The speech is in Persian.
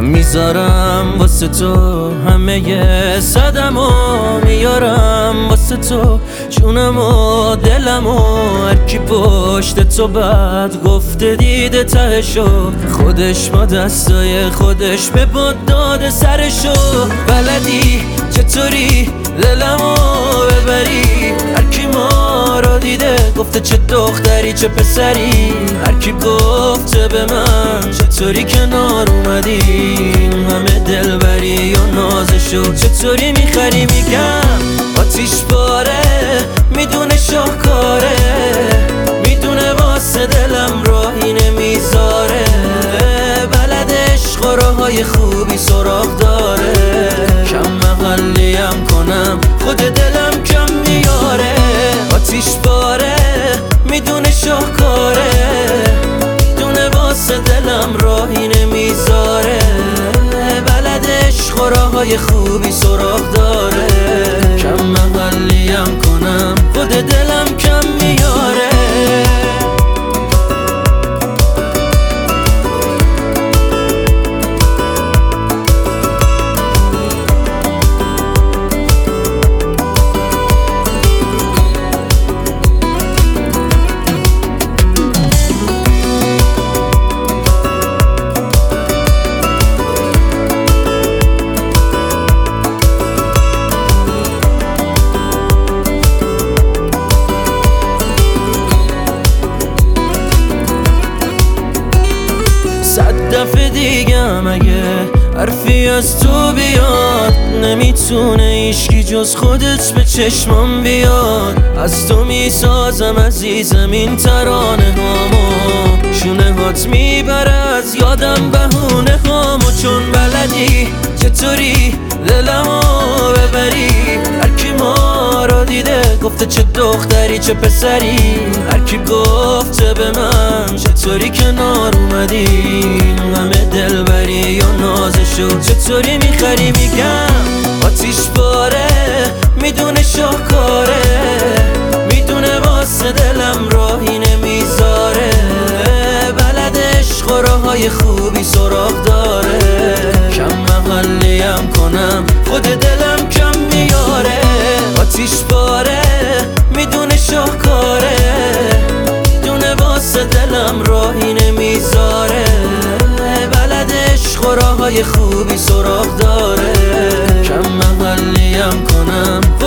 میذارم واسه تو همه صدمو میارم واسه تو جونم و دلم و هرکی پشت تو بعد گفته دیده تهشو خودش با دستای خودش به باد داده سرشو بلدی چطوری دلمو ببری هرکی ما رو دیده گفته چه دختری چه پسری هرکی گفته به من چطوری کنار اومدی همه دلبری و نازشو چطوری میخری میگم آتیش باره میدونه شاهکاره میدونه واسه دلم راهی نمیذاره بلد عشق و راههای خوبی سراغ داره کم محلیم کنم خود دلم کم میاره آتیش باره میدونه شاهکاره میدونه واسه دلم راهی نمیذاره بلد عشق و راههای خوبی سراغ داره کم محلیم کنم خود دلم کم میاره دفعه دیگه مگه حرفی از تو بیاد نمیتونه ایشکی جز خودت به چشمم بیاد از تو میسازم عزیزم این ترانه هامو شونه هات میبره از یادم بهونه هامو چون بلدی چطوری دلمو ببری هرکی ما رو دیده گفته چه دختری چه پسری هرکی گفته به من چطوری کنار اومدی همه دلبری و نازشو چطوری میخری میگم آتیش باره میدونه شاهکاره میدونه واسه دلم راهی نمیذاره بلد عشق و راههای خوبی سراغ داره کم محلیم کنم خود دلم کم میاره آتیش باره میدونه شاهکاره میدونه واسه دلم راهی نمیذاره بلد عشق و راههای خوبی سراغ داره کم محلیم کنم